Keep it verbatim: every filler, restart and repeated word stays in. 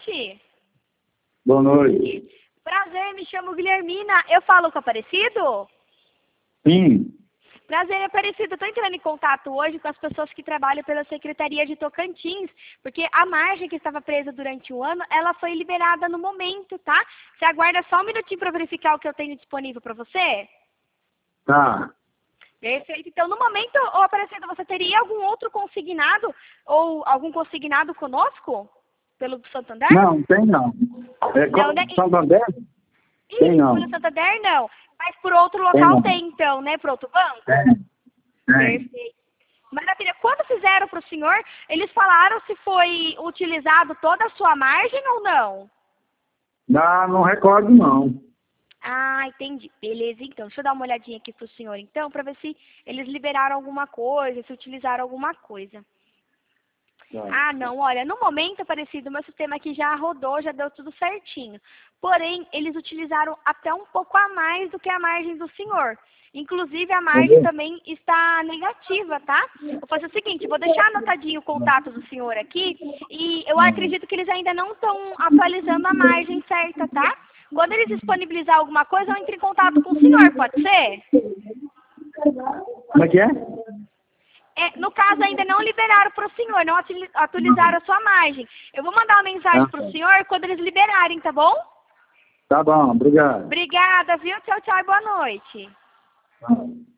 noite. Boa noite. Prazer, me chamo Guilhermina. Eu falo com o Aparecido? Sim. Prazer, Aparecido. Estou entrando em contato hoje com as pessoas que trabalham pela Secretaria de Tocantins, porque a margem que estava presa durante o ano, ela foi liberada no momento, tá? Você aguarda só um minutinho para verificar o que eu tenho disponível para você? Tá. Perfeito. Então, no momento, ô Aparecido, você teria algum outro consignado ou algum consignado conosco? Pelo Santander? Não, tem não. É Não, co- né? Santander? Tem Ih, não. pelo Santander não. Mas por outro Tem local não. tem, então, né? Por outro banco? Tem. Tem. Perfeito. Maravilha. Quando fizeram para o senhor, eles falaram se foi utilizado toda a sua margem ou não? Não, não recordo não. Ah, entendi. Beleza, então. Deixa eu dar uma olhadinha aqui para o senhor, então, para ver se eles liberaram alguma coisa, se utilizaram alguma coisa. Tá. Ah, não, olha, no momento, Aparecido, meu sistema aqui já rodou, já deu tudo certinho. Porém, eles utilizaram até um pouco a mais do que a margem do senhor. Inclusive, a margem Entendeu? também está negativa, tá? Vou fazer o seguinte, vou deixar anotadinho o contato do senhor aqui e eu acredito que eles ainda não estão atualizando a margem certa, tá? Quando eles disponibilizar alguma coisa, eu entro em contato com o senhor, pode ser? Como é que é? É, no caso, ainda não liberaram para o senhor, não atu- atualizaram a sua margem. Eu vou mandar uma mensagem Ah, para o senhor quando eles liberarem, tá bom? tá bom, obrigado. Obrigada, viu? Tchau, tchau e boa noite. Tá.